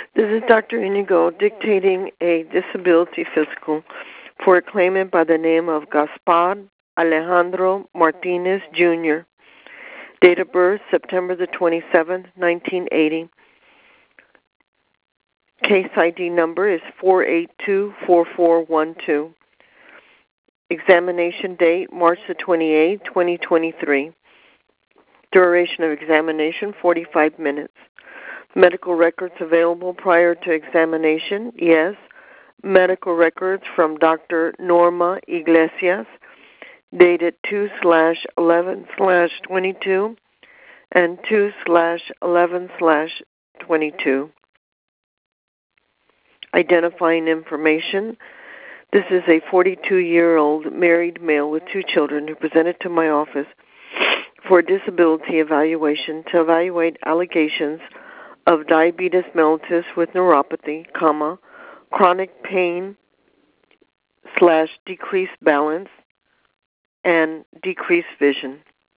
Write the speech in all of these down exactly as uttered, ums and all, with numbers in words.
This is Doctor Inigo dictating a disability physical for a claimant by the name of Gaspar Alejandro Martinez, Junior Date of birth, September the twenty-seventh, nineteen eighty. Case I D number is four eight two four four one two. Examination date, March the twenty-eighth, twenty twenty-three. Duration of examination, forty-five minutes. Medical records available prior to examination, yes. Medical records from Doctor Norma Iglesias, dated two slash eleven slash twenty-two and two slash eleven slash twenty-two. Identifying information. This is a forty-two-year-old married male with two children who presented to my office for a disability evaluation to evaluate allegations of diabetes mellitus with neuropathy, comma, chronic pain slash decreased balance, and decreased vision.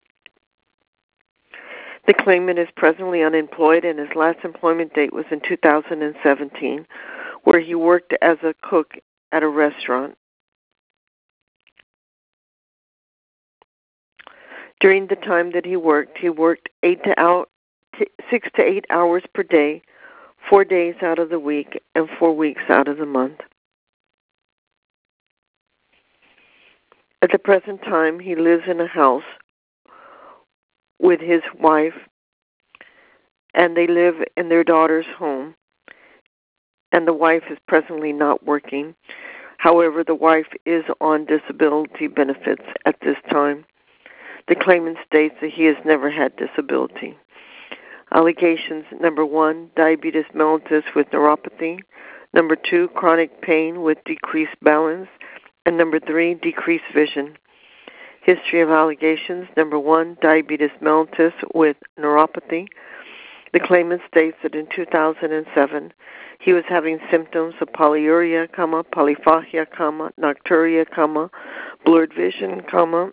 The claimant is presently unemployed, and his last employment date was in two thousand seventeen, where he worked as a cook at a restaurant. During the time that he worked, he worked eight to out, t- six to eight hours per day, four days out of the week, and four weeks out of the month. At the present time, he lives in a house with his wife, and they live in their daughter's home, and the wife is presently not working. However, the wife is on disability benefits at this time. The claimant states that he has never had disability. Allegations, number one, diabetes mellitus with neuropathy. Number two, chronic pain with decreased balance. And number three, decreased vision. History of allegations, number one, diabetes mellitus with neuropathy. The claimant states that in two thousand seven, he was having symptoms of polyuria, comma, polyphagia, comma, nocturia, comma, blurred vision, comma,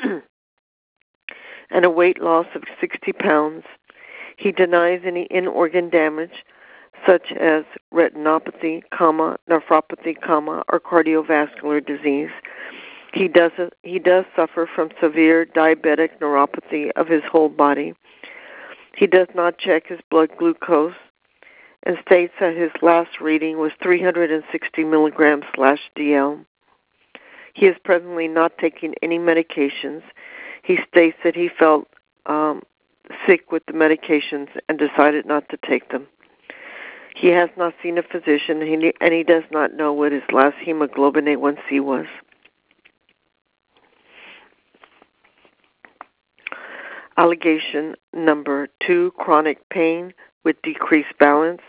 and a weight loss of sixty pounds. He denies any in-organ damage, such as retinopathy, comma, nephropathy, comma, or cardiovascular disease. He does, he does suffer from severe diabetic neuropathy of his whole body. He does not check his blood glucose and states that his last reading was three hundred sixty milligrams slash D L. He is presently not taking any medications. He states that he felt um, sick with the medications and decided not to take them. He has not seen a physician, and he, and he does not know what his last hemoglobin A one C was. Allegation number two, chronic pain with decreased balance.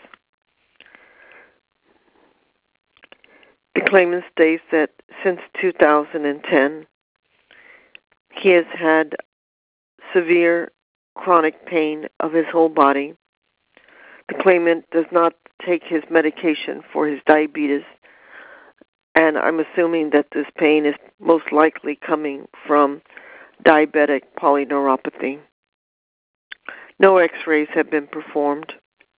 The claimant states that since two thousand ten, he has had severe chronic pain of his whole body. The claimant does not take his medication for his diabetes, and I'm assuming that this pain is most likely coming from diabetic polyneuropathy. No x-rays have been performed.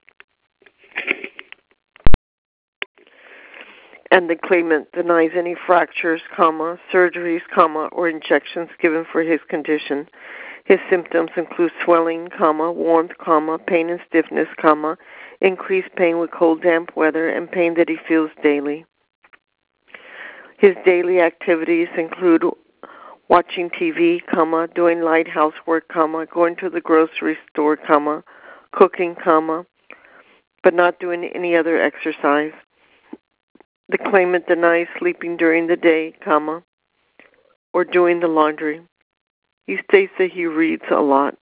And the claimant denies any fractures, comma, surgeries, comma, or injections given for his condition. His symptoms include swelling, comma, warmth, comma, pain and stiffness, comma, increased pain with cold, damp weather, and pain that he feels daily. His daily activities include watching T V, comma, doing light housework, comma, going to the grocery store, comma, cooking, comma, but not doing any other exercise. The claimant denies sleeping during the day, comma, or doing the laundry. He states that he reads a lot.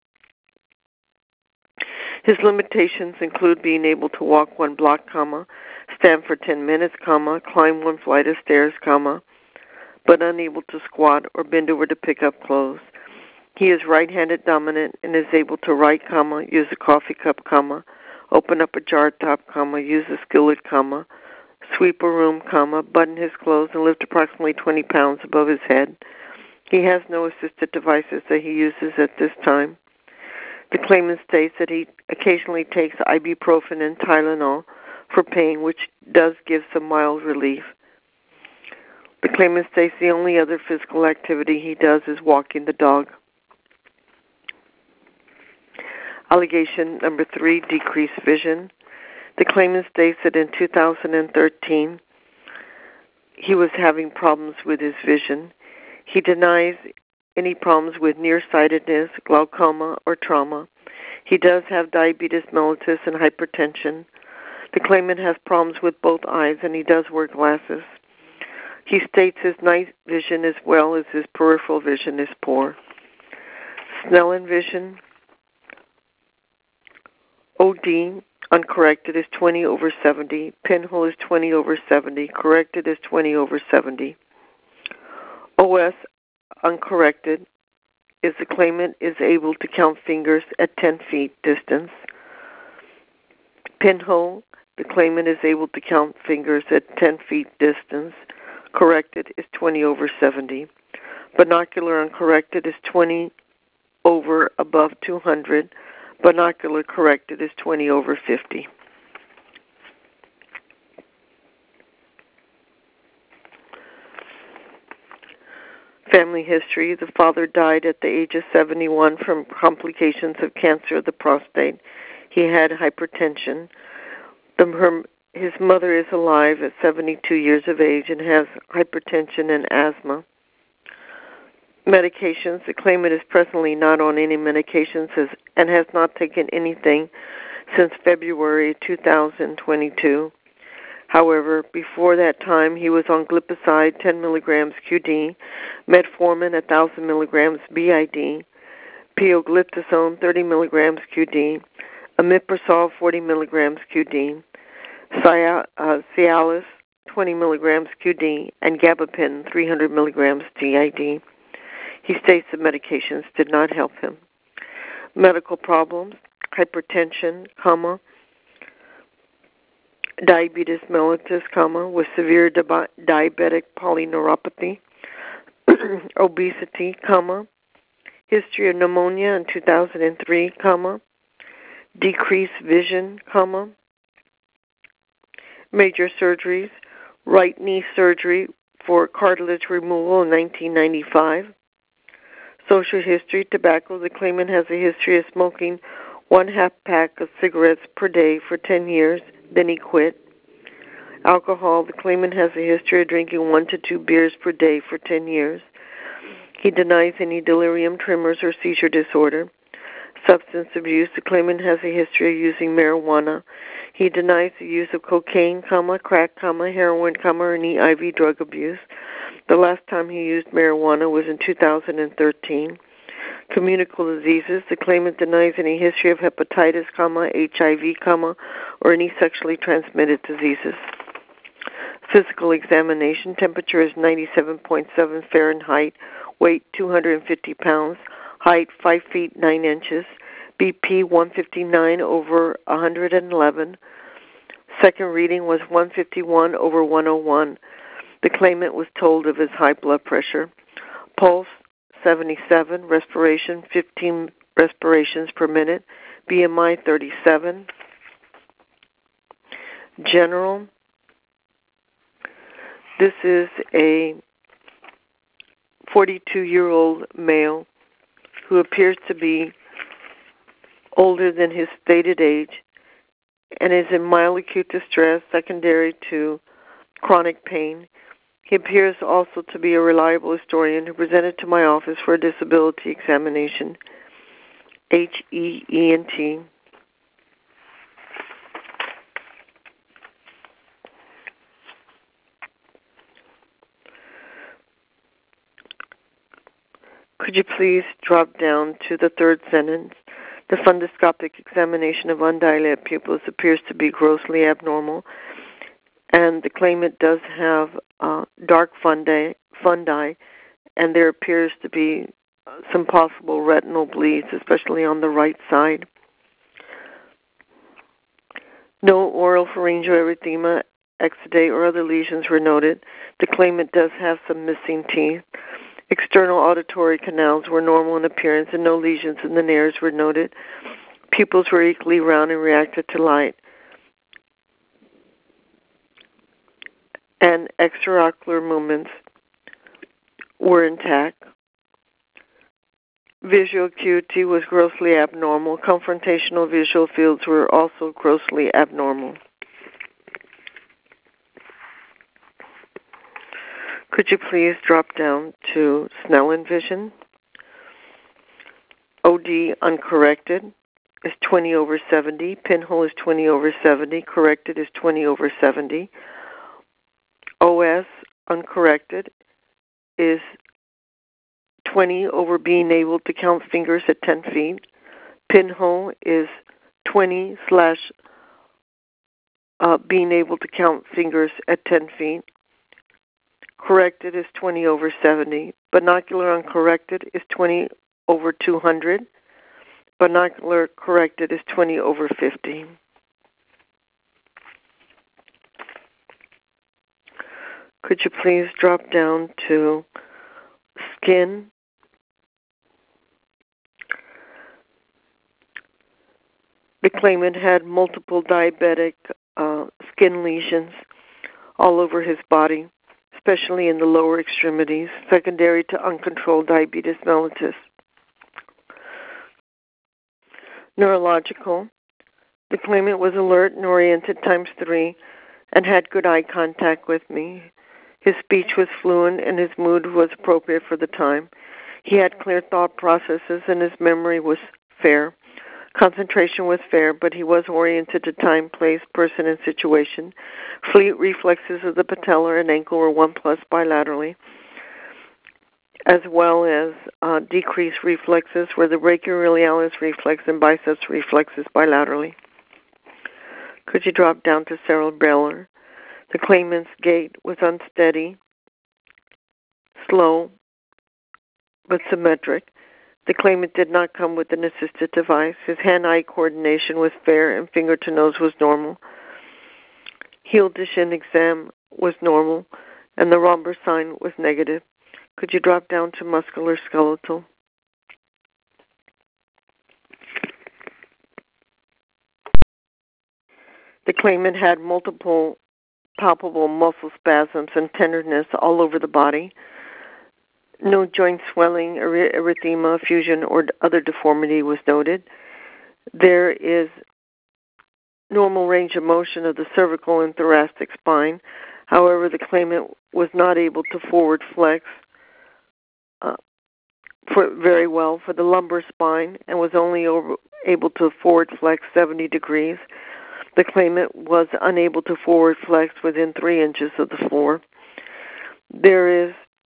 His limitations include being able to walk one block, comma, stand for ten minutes, comma, climb one flight of stairs, comma, but unable to squat or bend over to pick up clothes. He is right-handed dominant and is able to write, comma, use a coffee cup, comma, open up a jar top, comma, use a skillet, comma, sweep a room, comma, button his clothes, and lift approximately twenty pounds above his head. He has no assisted devices that he uses at this The claimant states that he occasionally takes ibuprofen and Tylenol for pain, which does give some mild relief. The claimant states the only other physical activity he does is walking the dog. Allegation number three, decreased vision. The claimant states that in two thousand thirteen, he was having problems with his vision. He denies any problems with nearsightedness, glaucoma, or trauma. He does have diabetes mellitus and hypertension. The claimant has problems with both eyes, and he does wear glasses. He states his night vision as well as his peripheral vision is poor. Snellen vision, O D, uncorrected, is twenty over seventy. Pinhole is twenty over seventy. Corrected is twenty over seventy. O S, uncorrected, is the claimant is able to count fingers at ten feet distance. Pinhole, the claimant is able to count fingers at ten feet distance. Corrected is twenty over seventy. Binocular uncorrected is twenty over above two hundred. Binocular corrected is twenty over fifty. Family history. The father died at the age of seventy-one from complications of cancer of the prostate. He had hypertension. The, her, his mother is alive at seventy-two years of age and has hypertension and asthma. Medications. The claimant is presently not on any medications and has not taken anything since February two thousand twenty-two. However, before that time, he was on glipizide ten milligrams Q D, metformin one thousand milligrams B I D, pioglitazone thirty milligrams Q D, omeprazole forty milligrams Q D, Cialis twenty milligrams Q D, and gabapentin three hundred milligrams T I D. He states the medications did not help him. Medical problems, hypertension, comma, diabetes mellitus, comma, with severe di- diabetic polyneuropathy, obesity, comma, history of pneumonia in two thousand three, comma, decreased vision, comma, major surgeries, right knee surgery for cartilage removal in nineteen ninety-five. Social history, tobacco. The claimant has a history of smoking one half pack of cigarettes per day for ten years, then he quit. Alcohol. The claimant has a history of drinking one to two beers per day for ten years. He denies any delirium tremors or seizure disorder. Substance abuse. The claimant has a history of using marijuana. He denies the use of cocaine, comma, crack, comma, heroin, comma, or any I V drug abuse. The last time he used marijuana was in two thousand thirteen. Communicable diseases. The claimant denies any history of hepatitis, comma, H I V, comma, or any sexually transmitted diseases. Physical examination. Temperature is ninety-seven point seven Fahrenheit. Weight two hundred fifty pounds. Height five feet nine inches. B P one fifty-nine over one hundred eleven. Second reading was one fifty-one over one oh one. The claimant was told of his high blood pressure. Pulse seventy-seven. Respiration fifteen respirations per minute. B M I thirty-seven. General. This is a forty-two-year-old male who appears to be older than his stated age and is in mild acute distress secondary to chronic pain. He appears also to be a reliable historian who presented to my office for a disability examination, H E E N T. Could you please drop down to the third sentence? The fundoscopic examination of undilated pupils appears to be grossly abnormal, and the claimant does have uh, dark fundi, fundi, and there appears to be some possible retinal bleeds, especially on the right side. No oral pharyngoerythema, exudate, or other lesions were noted. The claimant does have some missing teeth. External auditory canals were normal in appearance, and no lesions in the nares were noted. Pupils were equally round and reacted to light. and extraocular movements were intact. Visual acuity was grossly abnormal. Confrontational visual fields were also grossly abnormal. Could you please drop down to Snellen vision? O D uncorrected is twenty over seventy. Pinhole is twenty over seventy. Corrected is twenty over seventy. O S uncorrected is twenty over being able to count fingers at ten feet. Pinhole is twenty slash uh, being able to count fingers at ten feet. Corrected is twenty over seventy. Binocular uncorrected is twenty over two hundred. Binocular corrected is twenty over fifty. Could you please drop down to skin? The claimant had multiple diabetic uh, skin lesions all over his body, especially in the lower extremities, secondary to uncontrolled diabetes mellitus. Neurological. The claimant was alert and oriented times three and had good eye contact with me. His speech was fluent and his mood was appropriate for the time. He had clear thought processes and his memory was fair. Concentration was fair, but he was oriented to time, place, person, and situation. Fleet reflexes of the patellar and ankle were one plus bilaterally, as well as uh, decreased reflexes were the brachioradialis reflex and biceps reflexes bilaterally. Could you drop down to cerebellar? The claimant's gait was unsteady, slow, but symmetric. The claimant did not come with an assisted device. His hand-eye coordination was fair and finger-to-nose was normal. Heel-to-shin exam was normal, and the Romber sign was negative. Could you drop down to muscular skeletal? The claimant had multiple palpable muscle spasms and tenderness all over the body. No joint swelling, erythema, fusion, or other deformity was noted. There is normal range of motion of the cervical and thoracic spine. However, the claimant was not able to forward flex uh, for, very well for the lumbar spine and was only over, able to forward flex seventy degrees. The claimant was unable to forward flex within three inches of the floor. There is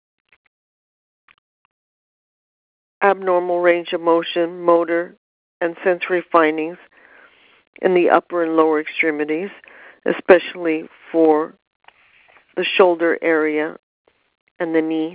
abnormal range of motion, motor, and sensory findings in the upper and lower extremities, especially for the shoulder area and the knees.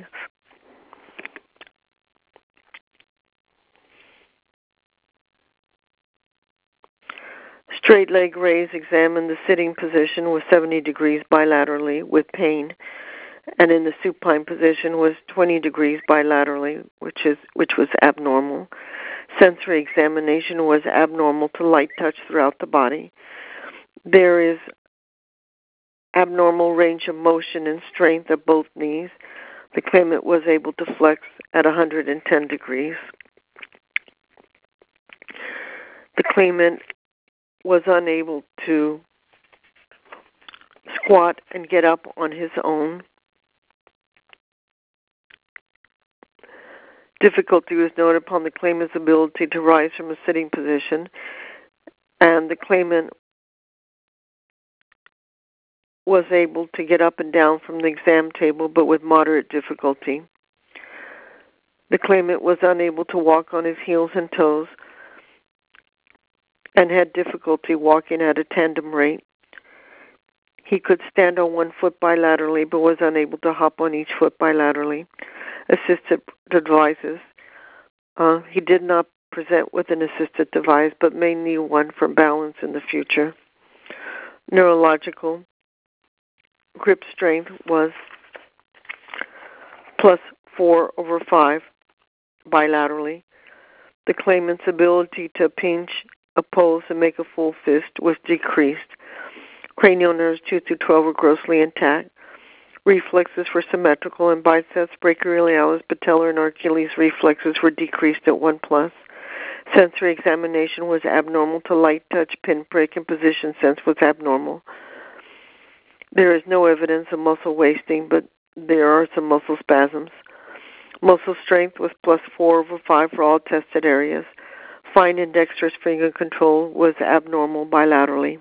Straight leg raise examined the sitting position was seventy degrees bilaterally with pain, and in the supine position was twenty degrees bilaterally, which is which was abnormal. Sensory examination was abnormal to light touch throughout the body. There is abnormal range of motion and strength of both knees. The claimant was able to flex at one hundred ten degrees. The claimant was unable to squat and get up on his own. Difficulty was noted upon the claimant's ability to rise from a sitting position, and the claimant was able to get up and down from the exam table, but with moderate difficulty. The claimant was unable to walk on his heels and toes and had difficulty walking at a tandem rate. He could stand on one foot bilaterally, but was unable to hop on each foot bilaterally. Assisted devices. Uh, he did not present with an assisted device, but may need one for balance in the future. Neurological. Grip strength was plus four over five bilaterally. The claimant's ability to pinch, oppose, and make a full fist was decreased. Cranial nerves two through twelve were grossly intact. Reflexes were symmetrical, and biceps, brachioradialis, patellar, and Achilles reflexes were decreased at one plus. Sensory examination was abnormal to light touch, pinprick, and position sense was abnormal. There is no evidence of muscle wasting, but there are some muscle spasms. Muscle strength was plus four over five for all tested areas. Fine and dexterous finger control was abnormal bilaterally.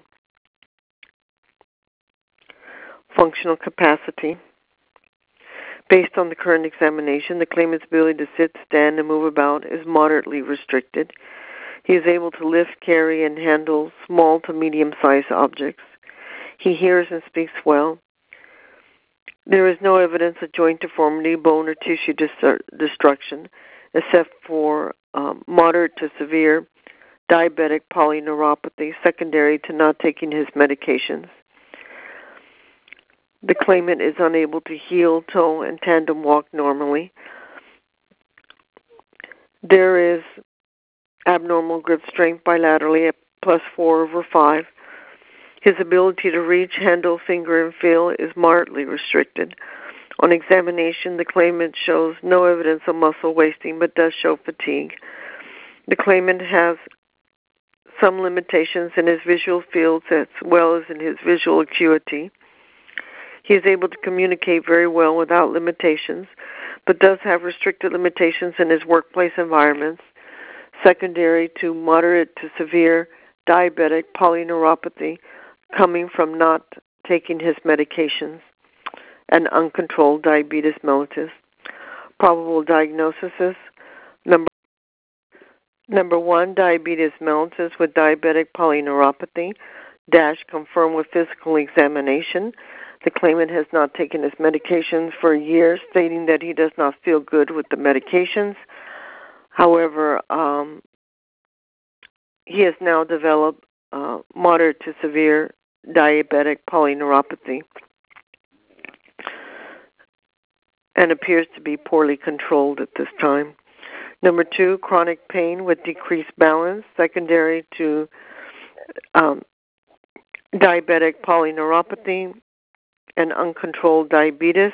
Functional capacity. Based on the current examination, the claimant's ability to sit, stand, and move about is moderately restricted. He is able to lift, carry, and handle small to medium-sized objects. He hears and speaks well. There is no evidence of joint deformity, bone, or tissue dis- destruction, except for um, moderate to severe diabetic polyneuropathy secondary to not taking his medications. The claimant is unable to heel, toe, and tandem walk normally. There is abnormal grip strength bilaterally at plus four over five. His ability to reach, handle, finger, and feel is moderately restricted. On examination, the claimant shows no evidence of muscle wasting but does show fatigue. The claimant has some limitations in his visual fields as well as in his visual acuity. He is able to communicate very well without limitations, but does have restricted limitations in his workplace environments, secondary to moderate to severe diabetic polyneuropathy coming from not taking his medications, and uncontrolled diabetes mellitus. Probable diagnoses: number, number one, diabetes mellitus with diabetic polyneuropathy, dash confirmed with physical examination. The claimant has not taken his medications for a year, stating that he does not feel good with the medications. However, um, he has now developed uh, moderate to severe diabetic polyneuropathy and appears to be poorly controlled at this time. Number two, chronic pain with decreased balance, secondary to um, diabetic polyneuropathy and uncontrolled diabetes.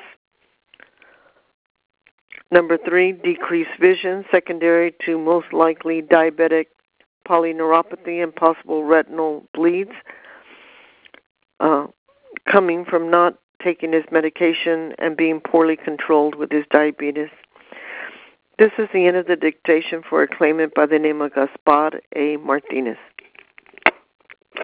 Number three, decreased vision, secondary to most likely diabetic polyneuropathy and possible retinal bleeds uh, coming from not taking his medication and being poorly controlled with his diabetes. This is the end of the dictation for a claimant by the name of Gaspar A. Martinez.